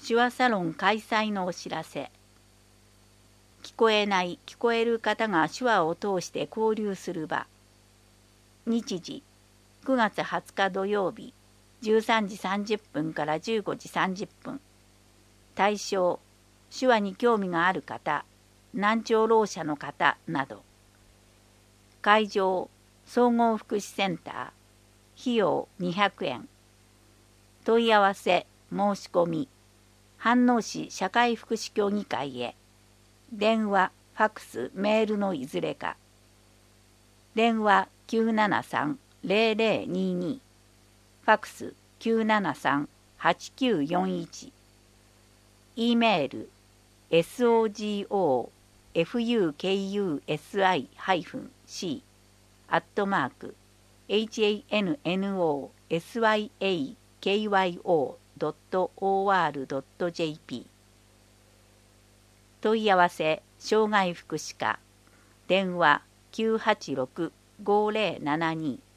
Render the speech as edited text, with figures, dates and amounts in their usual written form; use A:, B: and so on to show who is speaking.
A: 手話サロン開催のお知らせ。聞こえない、聞こえる方が手話を通して交流する場。日時、9月20日土曜日、13時30分から15時30分。対象、手話に興味がある方、難聴ろう者の方など。会場、総合福祉センター。費用200円。問い合わせ、申し込み。飯能市社会福祉協議会へ。電話、ファクス、メールのいずれか。電話973-0022。ファクス973-8941。E メール sogoffuc-hannosykyo.or.jp。 問い合わせ障害福祉課。電話986-5072